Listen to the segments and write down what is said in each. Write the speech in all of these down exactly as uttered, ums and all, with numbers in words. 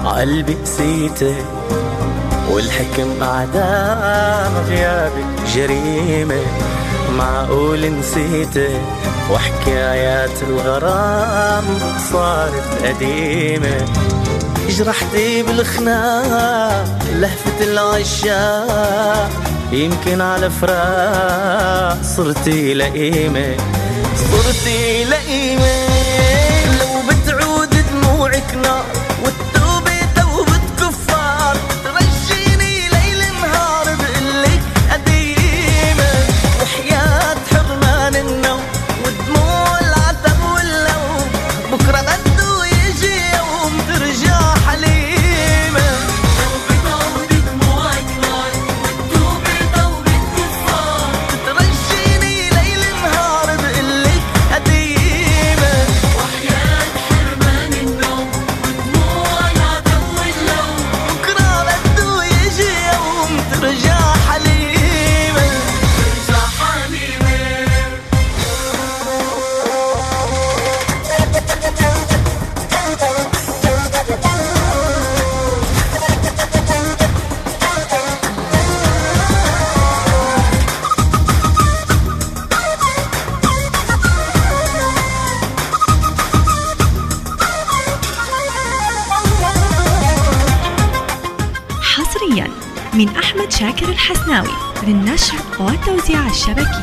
قلبي قسيته والحكم أعدام غيابك جريمة. معقول نسيته وحكايات الغرام صارت قديمة. جرحتي بالخناق لهفة العشاق، يمكن على فراق صرتي لئيمة. صرتي لئيمة لو بتعود دموعك نار والتوبة توبة كفار، ترجيني ليل نهار بقلك قديمة. وحياة حرمان النوم ودموع العتب واللوم، بكرة بده يجي يوم ترجع حليمة. توبة توبة دموعك نار والتوبة توبة كفار، ترجيني ليل نهار بقلك قديمة. وحياة حرمان النوم ودموع العتب واللوم، بكرة بده يجي يوم ترجع حليمة. ترجع حليمة. حصريا من أحمد شاكر الحسناوي للنشر والتوزيع الشبكي.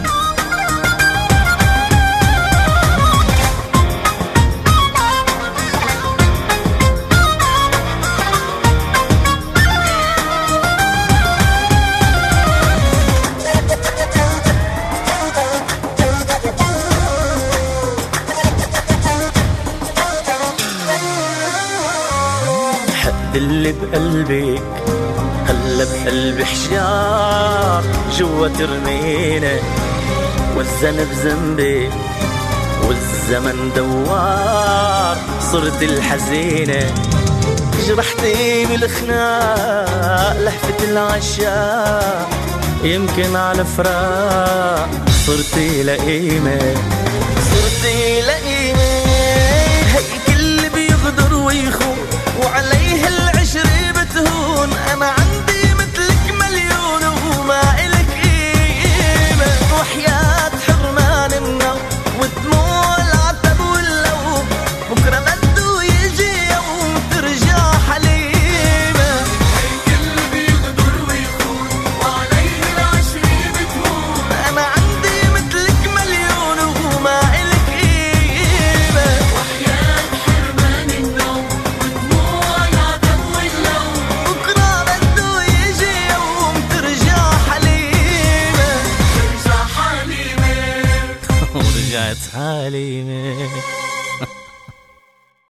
حد اللي بقلبك هلا بقلبي حجار جوا ترمينا، والذنب ذنبي والزمن دوار صرت الحزينة. جرحتي بالخناق لهفة العشاق، يمكن على فراق صرتي لئيمة. صرتي لئيمة هيك اللي بيغدر ويخون وعليه العشرة بتهون. أنا عندي مثلك مليون وما إلك قيمة. وحياة حرمان النوم ودموع العتب واللوم، بكرة بده يجي يوم ترجع حليمة. هيك اللي بيغدر ويخون وعليه العشرة بتهون. أنا عندي مثلك مليون وما إلك قيمة. وحياة حرمان النوم ودموع العتب واللوم، بكرة بده يجي يوم ترجع حليمة. ترجع حليمة. ورجعت حليمة.